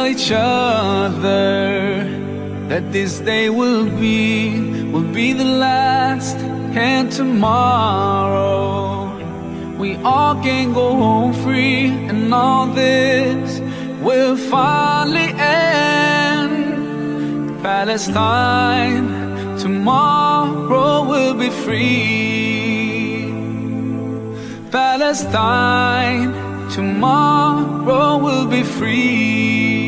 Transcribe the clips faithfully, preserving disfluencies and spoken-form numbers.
each other that this day will be, will be the last, and tomorrow we all can go home free, and all this will finally end. Palestine, tomorrow will be free. Palestine, tomorrow will be free.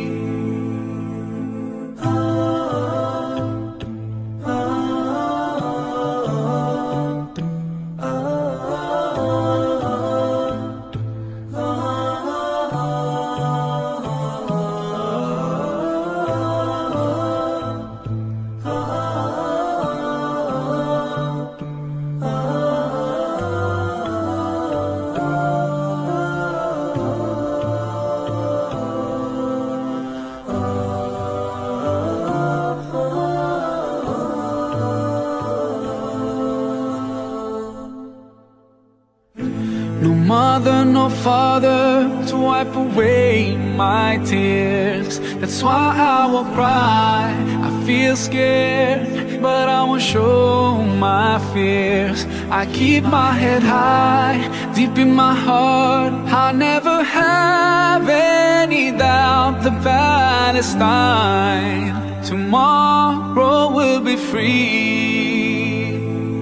No mother, no father to wipe away my tears. That's why I will cry. I feel scared, but I won't show my fears. I keep my head high, deep in my heart. I'll never have any doubt that Palestine tomorrow will be free.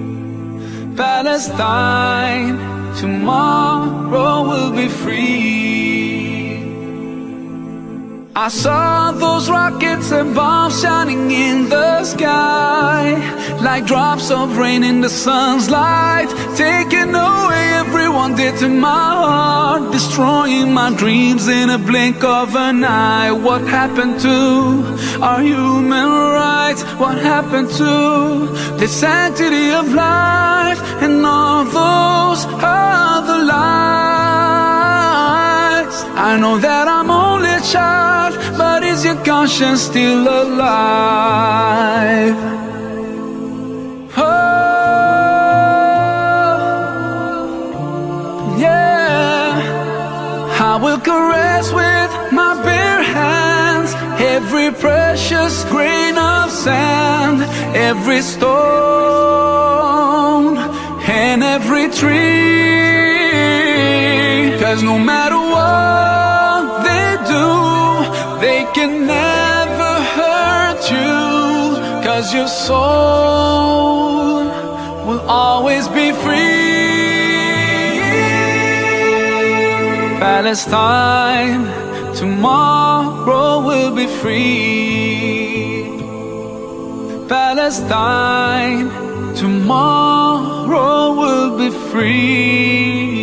Palestine, tomorrow will be free. I saw those rockets and bombs shining in the sky, like drops of rain in the sun's light, taking away everyone dear to my heart, destroying my dreams in a blink of an eye. What happened to our human rights? What happened to the sanctity of life and all those other lives? I know that I'm only a child, but is your conscience still alive? Oh, yeah. I will caress with my bare hands every precious grain of sand, every stone and every tree. 'Cause no matter what they do, they can never hurt you. 'Cause your soul will always be free. Palestine, tomorrow will be free. Palestine, tomorrow will be free.